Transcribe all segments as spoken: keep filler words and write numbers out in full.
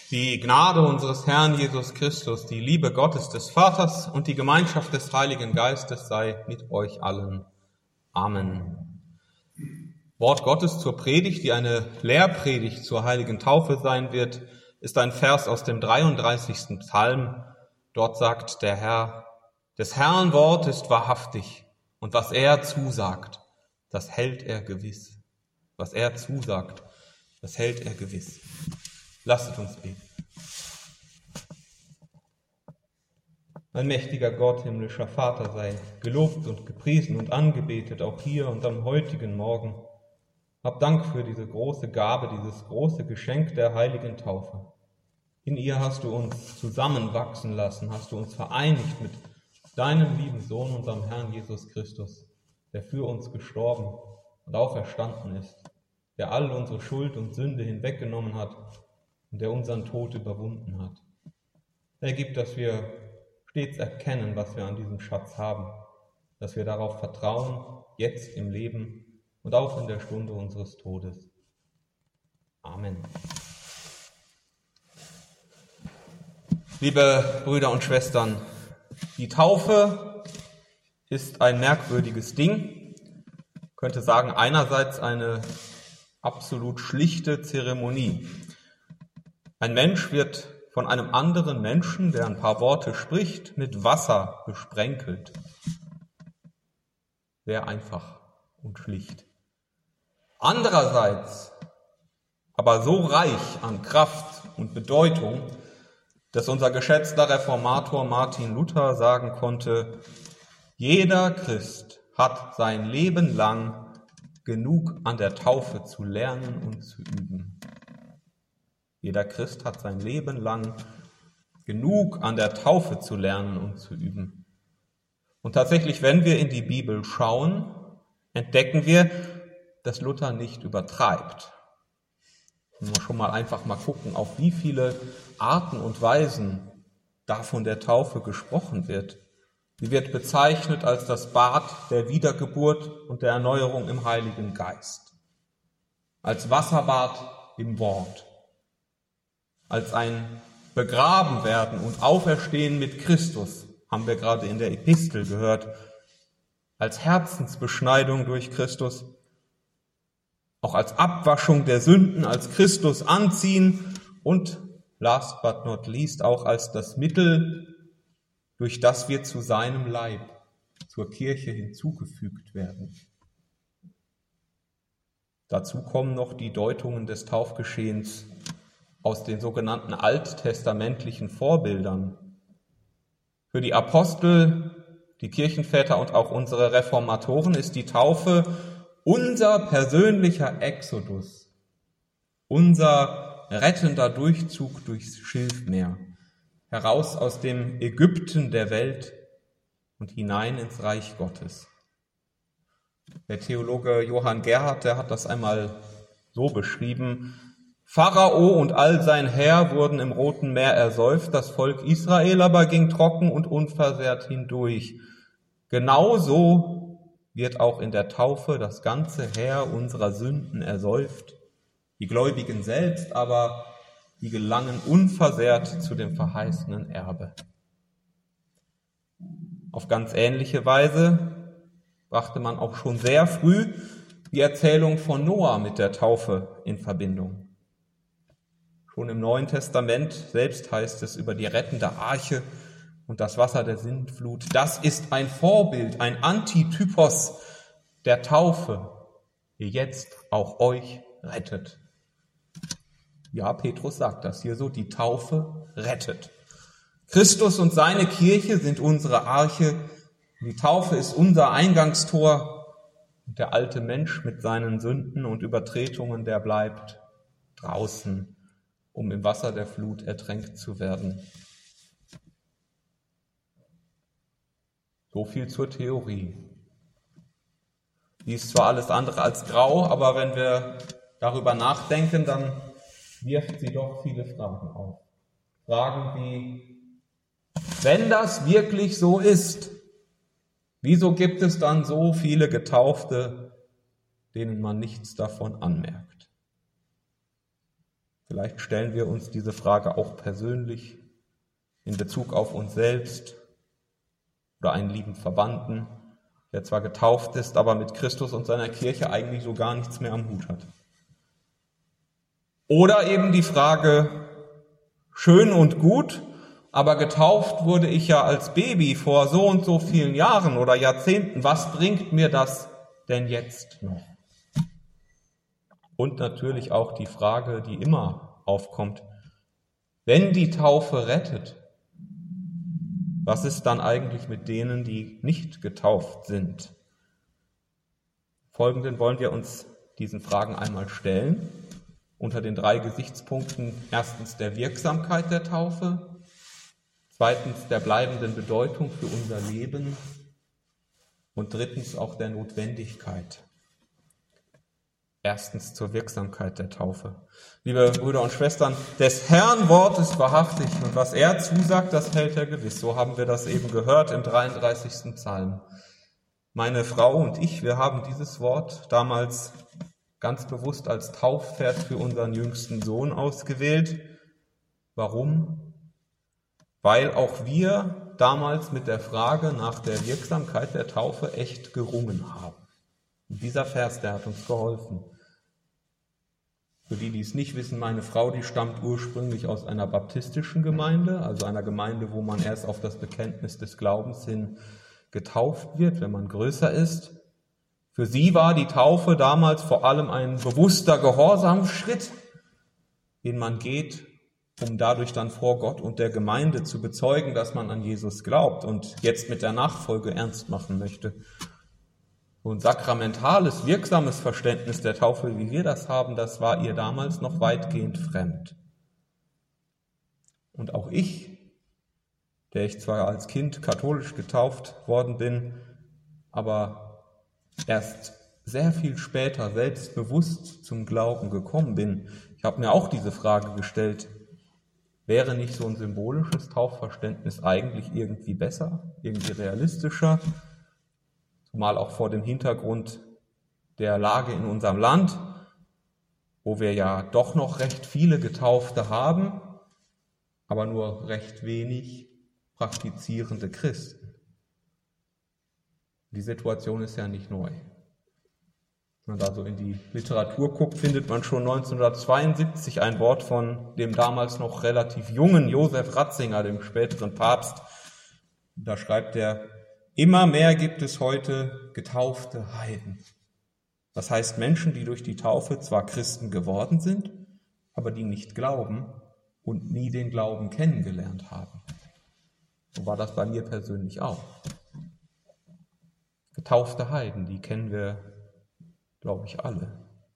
Die Gnade unseres Herrn Jesus Christus, die Liebe Gottes des Vaters und die Gemeinschaft des Heiligen Geistes sei mit euch allen. Amen. Wort Gottes zur Predigt, die eine Lehrpredigt zur heiligen Taufe sein wird, ist ein Vers aus dem dreiunddreißigsten Psalm. Dort sagt der Herr: Des Herrn Wort ist wahrhaftig, und was er zusagt, das hält er gewiss. Was er zusagt, das hält er gewiss. Lasset uns beten. Ein mächtiger Gott, himmlischer Vater, sei gelobt und gepriesen und angebetet, auch hier und am heutigen Morgen. Hab Dank für diese große Gabe, dieses große Geschenk der heiligen Taufe. In ihr hast du uns zusammenwachsen lassen, hast du uns vereinigt mit deinem lieben Sohn, unserem Herrn Jesus Christus, der für uns gestorben und auferstanden ist, der all unsere Schuld und Sünde hinweggenommen hat und der unseren Tod überwunden hat. Er gibt, dass wir stets erkennen, was wir an diesem Schatz haben, dass wir darauf vertrauen, jetzt im Leben und auch in der Stunde unseres Todes. Amen. Liebe Brüder und Schwestern, die Taufe ist ein merkwürdiges Ding. Ich könnte sagen, einerseits eine absolut schlichte Zeremonie. Ein Mensch wird von einem anderen Menschen, der ein paar Worte spricht, mit Wasser besprenkelt. Sehr einfach und schlicht. Andererseits aber so reich an Kraft und Bedeutung, dass unser geschätzter Reformator Martin Luther sagen konnte: Jeder Christ hat sein Leben lang genug an der Taufe zu lernen und zu üben. Jeder Christ hat sein Leben lang genug an der Taufe zu lernen und zu üben. Und tatsächlich, wenn wir in die Bibel schauen, entdecken wir, dass Luther nicht übertreibt. Wenn wir schon mal einfach mal gucken, auf wie viele Arten und Weisen da von der Taufe gesprochen wird. Sie wird bezeichnet als das Bad der Wiedergeburt und der Erneuerung im Heiligen Geist, als Wasserbad im Wort, als ein Begrabenwerden und Auferstehen mit Christus, haben wir gerade in der Epistel gehört, als Herzensbeschneidung durch Christus, auch als Abwaschung der Sünden, als Christus anziehen und last but not least auch als das Mittel, durch das wir zu seinem Leib, zur Kirche hinzugefügt werden. Dazu kommen noch die Deutungen des Taufgeschehens aus den sogenannten alttestamentlichen Vorbildern. Für die Apostel, die Kirchenväter und auch unsere Reformatoren ist die Taufe unser persönlicher Exodus, unser rettender Durchzug durchs Schilfmeer, heraus aus dem Ägypten der Welt und hinein ins Reich Gottes. Der Theologe Johann Gerhard, der hat das einmal so beschrieben: Pharao und all sein Heer wurden im Roten Meer ersäuft, das Volk Israel aber ging trocken und unversehrt hindurch. Genauso wird auch in der Taufe das ganze Heer unserer Sünden ersäuft. Die Gläubigen selbst aber, die gelangen unversehrt zu dem verheißenen Erbe. Auf ganz ähnliche Weise brachte man auch schon sehr früh die Erzählung von Noah mit der Taufe in Verbindung. Schon im Neuen Testament selbst heißt es über die rettende Arche und das Wasser der Sintflut: Das ist ein Vorbild, ein Antitypos der Taufe, die jetzt auch euch rettet. Ja, Petrus sagt das hier so, die Taufe rettet. Christus und seine Kirche sind unsere Arche, die Taufe ist unser Eingangstor und der alte Mensch mit seinen Sünden und Übertretungen, der bleibt draußen, um im Wasser der Flut ertränkt zu werden. So viel zur Theorie. Die ist zwar alles andere als grau, aber wenn wir darüber nachdenken, dann wirft sie doch viele Fragen auf. Fragen wie: Wenn das wirklich so ist, wieso gibt es dann so viele Getaufte, denen man nichts davon anmerkt? Vielleicht stellen wir uns diese Frage auch persönlich in Bezug auf uns selbst oder einen lieben Verwandten, der zwar getauft ist, aber mit Christus und seiner Kirche eigentlich so gar nichts mehr am Hut hat. Oder eben die Frage, schön und gut, aber getauft wurde ich ja als Baby vor so und so vielen Jahren oder Jahrzehnten. Was bringt mir das denn jetzt noch? Und natürlich auch die Frage, die immer aufkommt, wenn die Taufe rettet, was ist dann eigentlich mit denen, die nicht getauft sind? Folgenden wollen wir uns diesen Fragen einmal stellen, unter den drei Gesichtspunkten: erstens der Wirksamkeit der Taufe, zweitens der bleibenden Bedeutung für unser Leben und drittens auch der Notwendigkeit. Erstens zur Wirksamkeit der Taufe. Liebe Brüder und Schwestern, des Herrn Wort ist wahrhaftig und was er zusagt, das hält er gewiss. So haben wir das eben gehört im dreiunddreißigsten Psalm. Meine Frau und ich, wir haben dieses Wort damals ganz bewusst als Taufvers für unseren jüngsten Sohn ausgewählt. Warum? Weil auch wir damals mit der Frage nach der Wirksamkeit der Taufe echt gerungen haben. Und dieser Vers, der hat uns geholfen. Für die, die es nicht wissen, meine Frau, die stammt ursprünglich aus einer baptistischen Gemeinde, also einer Gemeinde, wo man erst auf das Bekenntnis des Glaubens hin getauft wird, wenn man größer ist. Für sie war die Taufe damals vor allem ein bewusster Gehorsamsschritt, den man geht, um dadurch dann vor Gott und der Gemeinde zu bezeugen, dass man an Jesus glaubt und jetzt mit der Nachfolge ernst machen möchte. So ein sakramentales, wirksames Verständnis der Taufe, wie wir das haben, das war ihr damals noch weitgehend fremd. Und auch ich, der ich zwar als Kind katholisch getauft worden bin, aber erst sehr viel später selbstbewusst zum Glauben gekommen bin, ich habe mir auch diese Frage gestellt: Wäre nicht so ein symbolisches Taufverständnis eigentlich irgendwie besser, irgendwie realistischer? Zumal auch vor dem Hintergrund der Lage in unserem Land, wo wir ja doch noch recht viele Getaufte haben, aber nur recht wenig praktizierende Christen. Die Situation ist ja nicht neu. Wenn man da so in die Literatur guckt, findet man schon neunzehnhundertzweiundsiebzig ein Wort von dem damals noch relativ jungen Josef Ratzinger, dem späteren Papst. Da schreibt er: Immer mehr gibt es heute getaufte Heiden. Das heißt Menschen, die durch die Taufe zwar Christen geworden sind, aber die nicht glauben und nie den Glauben kennengelernt haben. So war das bei mir persönlich auch. Getaufte Heiden, die kennen wir, glaube ich, alle.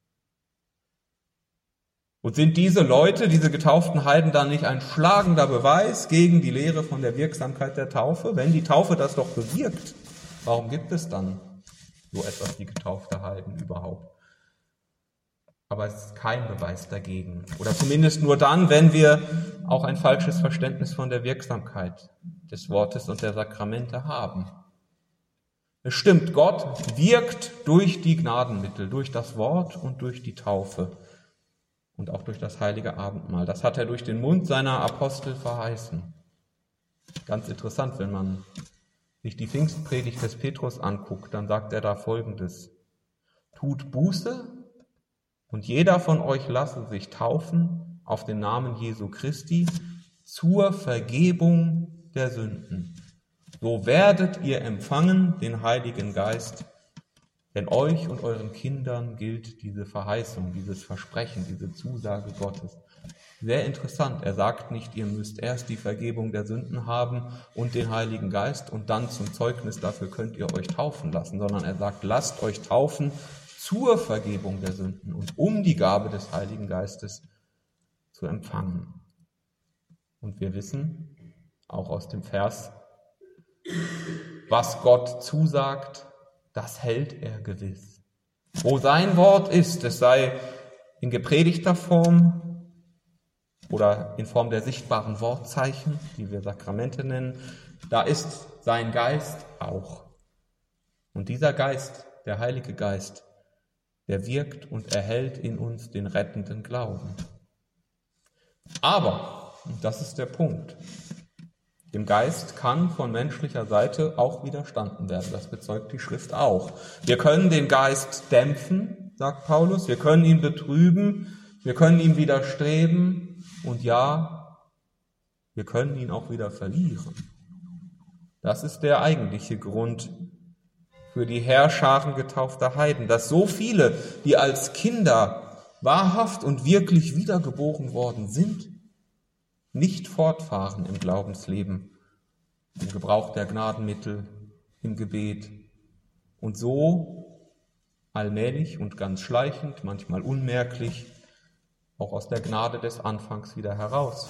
Und sind diese Leute, diese getauften Heiden, dann nicht ein schlagender Beweis gegen die Lehre von der Wirksamkeit der Taufe? Wenn die Taufe das doch bewirkt, warum gibt es dann so etwas wie getaufte Heiden überhaupt? Aber es ist kein Beweis dagegen. Oder zumindest nur dann, wenn wir auch ein falsches Verständnis von der Wirksamkeit des Wortes und der Sakramente haben. Es stimmt, Gott wirkt durch die Gnadenmittel, durch das Wort und durch die Taufe. Und auch durch das heilige Abendmahl. Das hat er durch den Mund seiner Apostel verheißen. Ganz interessant, wenn man sich die Pfingstpredigt des Petrus anguckt, dann sagt er da Folgendes: Tut Buße und jeder von euch lasse sich taufen auf den Namen Jesu Christi zur Vergebung der Sünden. So werdet ihr empfangen den Heiligen Geist. Denn euch und euren Kindern gilt diese Verheißung, dieses Versprechen, diese Zusage Gottes. Sehr interessant. Er sagt nicht, ihr müsst erst die Vergebung der Sünden haben und den Heiligen Geist und dann zum Zeugnis dafür könnt ihr euch taufen lassen, sondern er sagt, lasst euch taufen zur Vergebung der Sünden und um die Gabe des Heiligen Geistes zu empfangen. Und wir wissen, auch aus dem Vers, was Gott zusagt, das hält er gewiss. Wo sein Wort ist, es sei in gepredigter Form oder in Form der sichtbaren Wortzeichen, die wir Sakramente nennen, da ist sein Geist auch. Und dieser Geist, der Heilige Geist, der wirkt und erhält in uns den rettenden Glauben. Aber, und das ist der Punkt, dem Geist kann von menschlicher Seite auch widerstanden werden. Das bezeugt die Schrift auch. Wir können den Geist dämpfen, sagt Paulus. Wir können ihn betrüben. Wir können ihm widerstreben. Und ja, wir können ihn auch wieder verlieren. Das ist der eigentliche Grund für die Heerscharen getaufter Heiden, dass so viele, die als Kinder wahrhaft und wirklich wiedergeboren worden sind, nicht fortfahren im Glaubensleben, im Gebrauch der Gnadenmittel, im Gebet und so allmählich und ganz schleichend, manchmal unmerklich, auch aus der Gnade des Anfangs wieder heraus.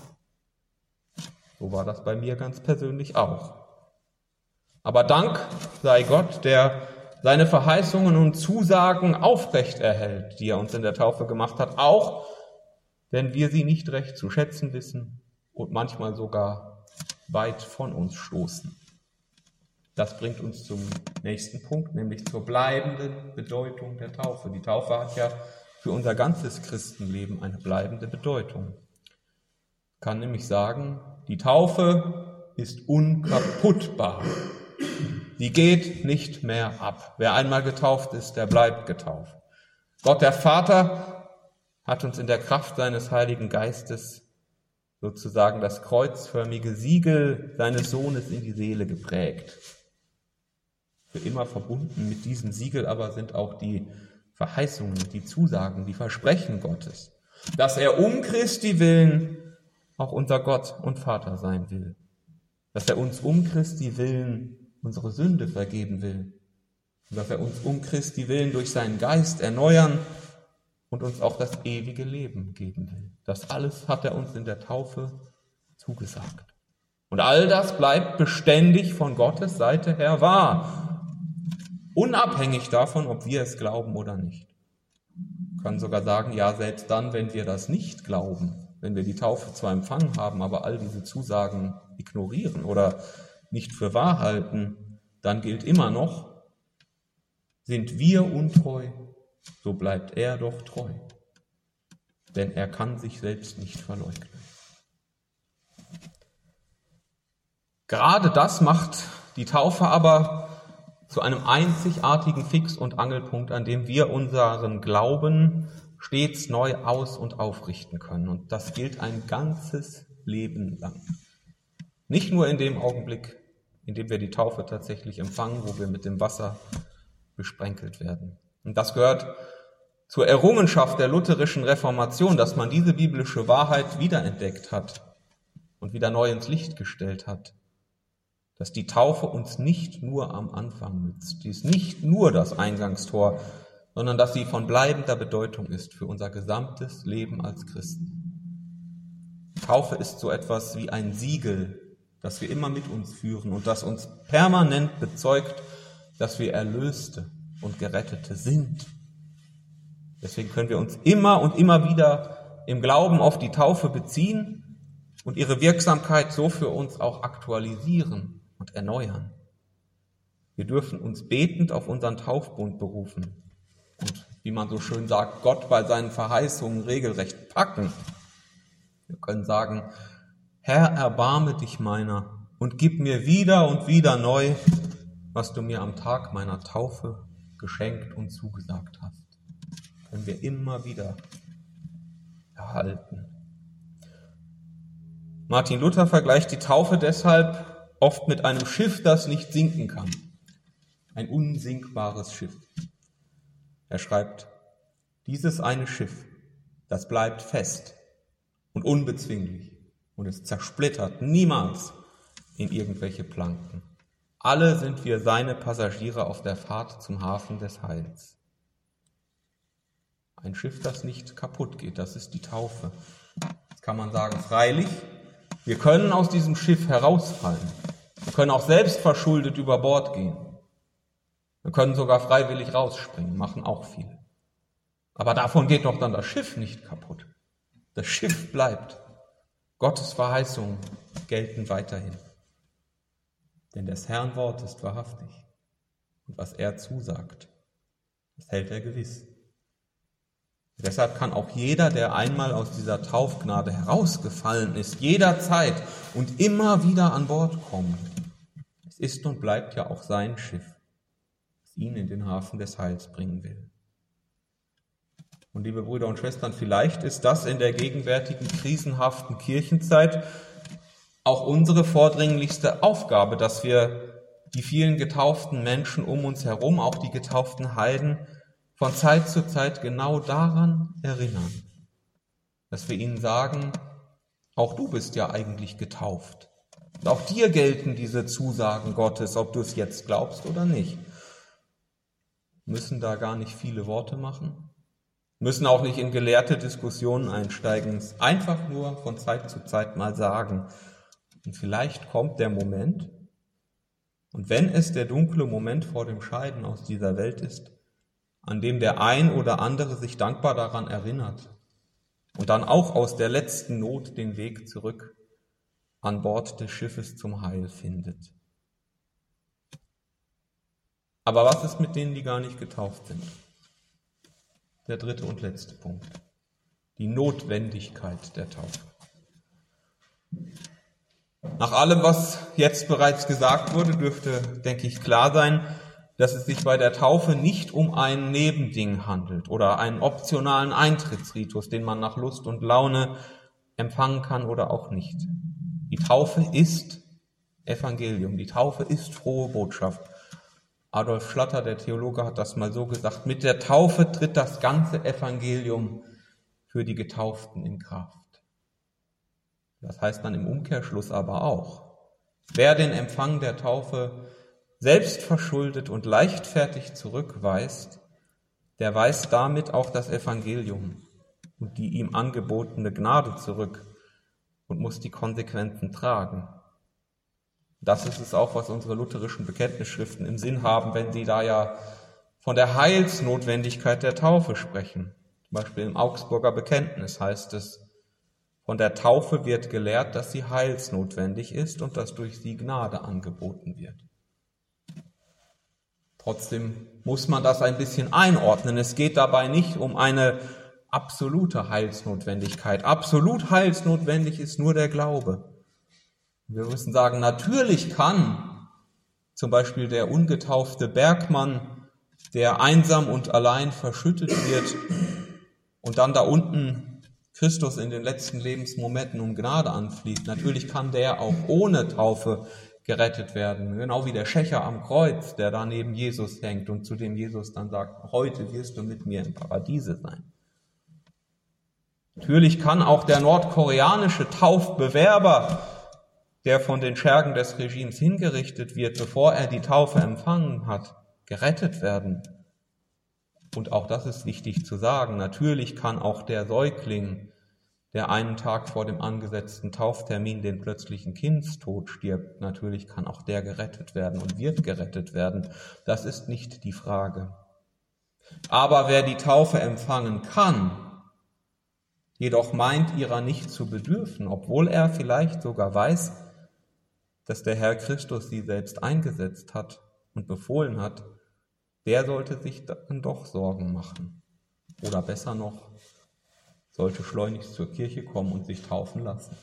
So war das bei mir ganz persönlich auch. Aber Dank sei Gott, der seine Verheißungen und Zusagen aufrecht erhält, die er uns in der Taufe gemacht hat, auch wenn wir sie nicht recht zu schätzen wissen und manchmal sogar weit von uns stoßen. Das bringt uns zum nächsten Punkt, nämlich zur bleibenden Bedeutung der Taufe. Die Taufe hat ja für unser ganzes Christenleben eine bleibende Bedeutung. Ich kann nämlich sagen, die Taufe ist unkaputtbar. Sie geht nicht mehr ab. Wer einmal getauft ist, der bleibt getauft. Gott, der Vater, hat uns in der Kraft seines Heiligen Geistes sozusagen das kreuzförmige Siegel seines Sohnes in die Seele geprägt. Für immer verbunden mit diesem Siegel aber sind auch die Verheißungen, die Zusagen, die Versprechen Gottes, dass er um Christi willen auch unser Gott und Vater sein will, dass er uns um Christi willen unsere Sünde vergeben will und dass er uns um Christi willen durch seinen Geist erneuern und uns auch das ewige Leben geben will. Das alles hat er uns in der Taufe zugesagt. Und all das bleibt beständig von Gottes Seite her wahr, unabhängig davon, ob wir es glauben oder nicht. Wir können sogar sagen, ja, selbst dann, wenn wir das nicht glauben, wenn wir die Taufe zwar empfangen haben, aber all diese Zusagen ignorieren oder nicht für wahr halten, dann gilt immer noch, sind wir untreu, so bleibt er doch treu, denn er kann sich selbst nicht verleugnen. Gerade das macht die Taufe aber zu einem einzigartigen Fix- und Angelpunkt, an dem wir unseren Glauben stets neu aus- und aufrichten können. Und das gilt ein ganzes Leben lang. Nicht nur in dem Augenblick, in dem wir die Taufe tatsächlich empfangen, wo wir mit dem Wasser besprenkelt werden. Und das gehört zur Errungenschaft der lutherischen Reformation, dass man diese biblische Wahrheit wiederentdeckt hat und wieder neu ins Licht gestellt hat. Dass die Taufe uns nicht nur am Anfang nützt. Die ist nicht nur das Eingangstor, sondern dass sie von bleibender Bedeutung ist für unser gesamtes Leben als Christen. Taufe ist so etwas wie ein Siegel, das wir immer mit uns führen und das uns permanent bezeugt, dass wir Erlöste und Gerettete sind. Deswegen können wir uns immer und immer wieder im Glauben auf die Taufe beziehen und ihre Wirksamkeit so für uns auch aktualisieren und erneuern. Wir dürfen uns betend auf unseren Taufbund berufen und, wie man so schön sagt, Gott bei seinen Verheißungen regelrecht packen. Wir können sagen, Herr, erbarme dich meiner und gib mir wieder und wieder neu, was du mir am Tag meiner Taufe geschenkt und zugesagt hast. Können wir immer wieder erhalten. Martin Luther vergleicht die Taufe deshalb oft mit einem Schiff, das nicht sinken kann. Ein unsinkbares Schiff. Er schreibt, dieses eine Schiff, das bleibt fest und unbezwinglich und es zersplittert niemals in irgendwelche Planken. Alle sind wir seine Passagiere auf der Fahrt zum Hafen des Heils. Ein Schiff, das nicht kaputt geht, das ist die Taufe. Jetzt kann man sagen, freilich, wir können aus diesem Schiff herausfallen. Wir können auch selbst verschuldet über Bord gehen. Wir können sogar freiwillig rausspringen, machen auch viele. Aber davon geht doch dann das Schiff nicht kaputt. Das Schiff bleibt. Gottes Verheißungen gelten weiterhin. Denn des Herrn Wort ist wahrhaftig. Und was er zusagt, das hält er gewiss. Deshalb kann auch jeder, der einmal aus dieser Taufgnade herausgefallen ist, jederzeit und immer wieder an Bord kommen. Es ist und bleibt ja auch sein Schiff, das ihn in den Hafen des Heils bringen will. Und liebe Brüder und Schwestern, vielleicht ist das in der gegenwärtigen krisenhaften Kirchenzeit auch unsere vordringlichste Aufgabe, dass wir die vielen getauften Menschen um uns herum, auch die getauften Heiden, von Zeit zu Zeit genau daran erinnern, dass wir ihnen sagen, auch du bist ja eigentlich getauft. Und auch dir gelten diese Zusagen Gottes, ob du es jetzt glaubst oder nicht. Wir müssen da gar nicht viele Worte machen, müssen auch nicht in gelehrte Diskussionen einsteigen, es einfach nur von Zeit zu Zeit mal sagen. Und vielleicht kommt der Moment, und wenn es der dunkle Moment vor dem Scheiden aus dieser Welt ist, an dem der ein oder andere sich dankbar daran erinnert und dann auch aus der letzten Not den Weg zurück an Bord des Schiffes zum Heil findet. Aber was ist mit denen, die gar nicht getauft sind? Der dritte und letzte Punkt. Die Notwendigkeit der Taufe. Nach allem, was jetzt bereits gesagt wurde, dürfte, denke ich, klar sein, dass es sich bei der Taufe nicht um ein Nebending handelt oder einen optionalen Eintrittsritus, den man nach Lust und Laune empfangen kann oder auch nicht. Die Taufe ist Evangelium, die Taufe ist frohe Botschaft. Adolf Schlatter, der Theologe, hat das mal so gesagt, mit der Taufe tritt das ganze Evangelium für die Getauften in Kraft. Das heißt dann im Umkehrschluss aber auch, wer den Empfang der Taufe selbst verschuldet und leichtfertig zurückweist, der weist damit auch das Evangelium und die ihm angebotene Gnade zurück und muss die Konsequenzen tragen. Das ist es auch, was unsere lutherischen Bekenntnisschriften im Sinn haben, wenn sie da ja von der Heilsnotwendigkeit der Taufe sprechen. Zum Beispiel im Augsburger Bekenntnis heißt es, von der Taufe wird gelehrt, dass sie heilsnotwendig ist und dass durch sie Gnade angeboten wird. Trotzdem muss man das ein bisschen einordnen. Es geht dabei nicht um eine absolute Heilsnotwendigkeit. Absolut heilsnotwendig ist nur der Glaube. Wir müssen sagen, natürlich kann zum Beispiel der ungetaufte Bergmann, der einsam und allein verschüttet wird und dann da unten Christus in den letzten Lebensmomenten um Gnade anflieht, natürlich kann der auch ohne Taufe gerettet werden. Genau wie der Schächer am Kreuz, der da neben Jesus hängt und zu dem Jesus dann sagt, heute wirst du mit mir im Paradiese sein. Natürlich kann auch der nordkoreanische Taufbewerber, der von den Schergen des Regimes hingerichtet wird, bevor er die Taufe empfangen hat, gerettet werden. Und auch das ist wichtig zu sagen. Natürlich kann auch der Säugling, der einen Tag vor dem angesetzten Tauftermin den plötzlichen Kindstod stirbt, natürlich kann auch der gerettet werden und wird gerettet werden. Das ist nicht die Frage. Aber wer die Taufe empfangen kann, jedoch meint, ihrer nicht zu bedürfen, obwohl er vielleicht sogar weiß, dass der Herr Christus sie selbst eingesetzt hat und befohlen hat, der sollte sich dann doch Sorgen machen. Oder besser noch, sollte schleunigst zur Kirche kommen und sich taufen lassen.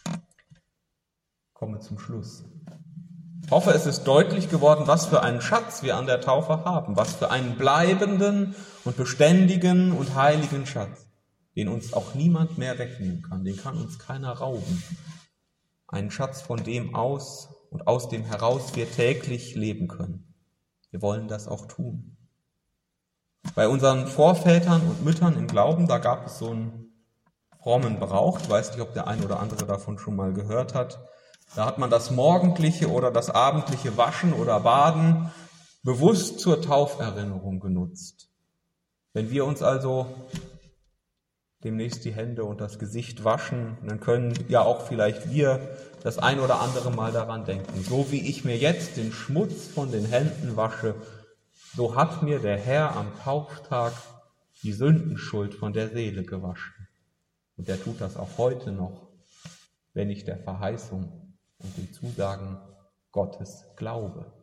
Ich komme zum Schluss. Ich hoffe, es ist deutlich geworden, was für einen Schatz wir an der Taufe haben, was für einen bleibenden und beständigen und heiligen Schatz, den uns auch niemand mehr wegnehmen kann, den kann uns keiner rauben. Einen Schatz, von dem aus und aus dem heraus wir täglich leben können. Wir wollen das auch tun. Bei unseren Vorvätern und Müttern im Glauben, da gab es so einen frommen Brauch, ich weiß nicht, ob der ein oder andere davon schon mal gehört hat. Da hat man das morgendliche oder das abendliche Waschen oder Baden bewusst zur Tauferinnerung genutzt. Wenn wir uns also demnächst die Hände und das Gesicht waschen, dann können ja auch vielleicht wir das ein oder andere Mal daran denken. So wie ich mir jetzt den Schmutz von den Händen wasche, so hat mir der Herr am Tauftag die Sündenschuld von der Seele gewaschen. Und er tut das auch heute noch, wenn ich der Verheißung und den Zusagen Gottes glaube.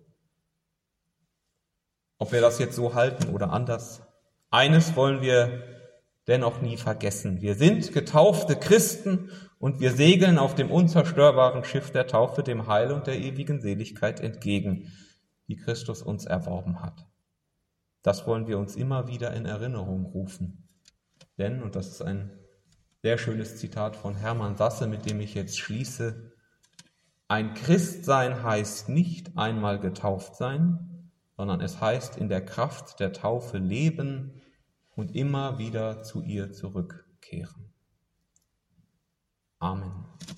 Ob wir das jetzt so halten oder anders, eines wollen wir dennoch nie vergessen. Wir sind getaufte Christen und wir segeln auf dem unzerstörbaren Schiff der Taufe dem Heil und der ewigen Seligkeit entgegen, die Christus uns erworben hat. Das wollen wir uns immer wieder in Erinnerung rufen. Denn, und das ist ein sehr schönes Zitat von Hermann Sasse, mit dem ich jetzt schließe, ein Christsein heißt nicht einmal getauft sein, sondern es heißt in der Kraft der Taufe leben und immer wieder zu ihr zurückkehren. Amen.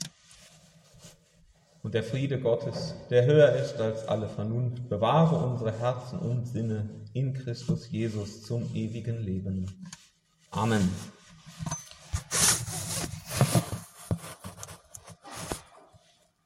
Und der Friede Gottes, der höher ist als alle Vernunft, bewahre unsere Herzen und Sinne in Christus Jesus zum ewigen Leben. Amen.